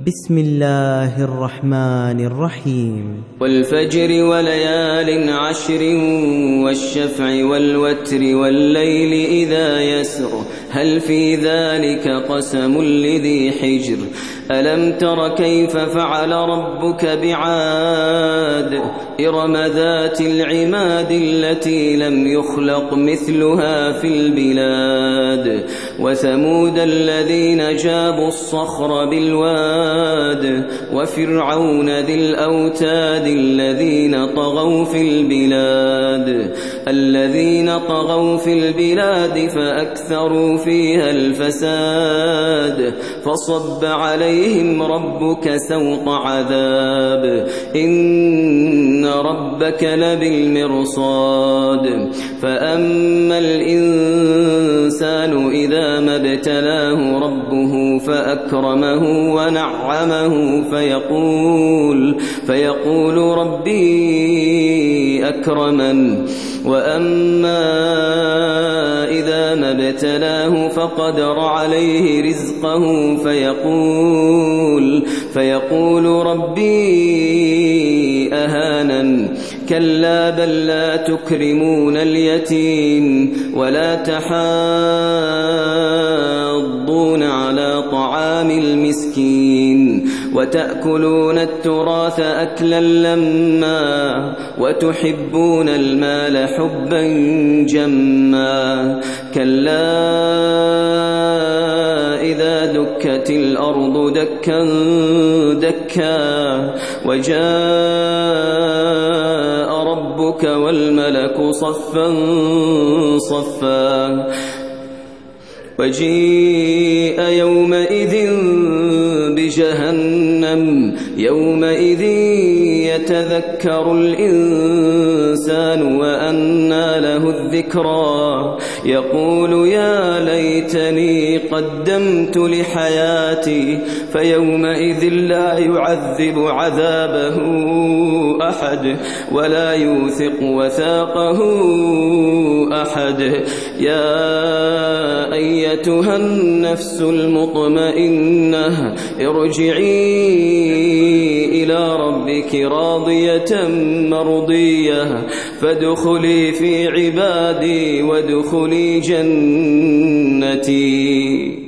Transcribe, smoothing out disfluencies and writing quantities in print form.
بسم الله الرحمن الرحيم والفجر وليال عشر والشفع والوتر والليل إذا يسر هل في ذلك قسم لذي حجر ألم تر كيف فعل ربك بعاد إرم ذات العماد التي لم يخلق مثلها في البلاد وثمود الذين جابوا الصخر بالواد وفرعون ذي الأوتاد الذين طغوا في البلاد فأكثروا فيها الفساد فصب عليهم ربك سوط عذاب إن ربك لبالمرصاد فأما الإنسان إذا ما ابتلاه ربه فأكرمه ونعمه فيقول ربي أكرمن وأما إذا ما ابتلاه فقدر عليه رزقه فيقول ربي أهانن كلا بل لا تكرمون اليتيم ولا تحاضون على طعام المسكين وتأكلون التراث أكلا لما وتحبون المال حبا جما كلا إذا دكت الأرض دكا دكا وجاء ربك والملك صفا صفا وجيء يومئذ بجهنم يومئذ يتذكر الإنسان وأنى له الذكرى يقول يا ليتني قدمت لحياتي فيومئذ لا يعذب عذابه أحد ولا يوثق وثاقه أحد يا أيتها النفس المطمئنة ارجعي إلى ربك راضية مرضية فادخلي في عبادي وادخلي جنتي.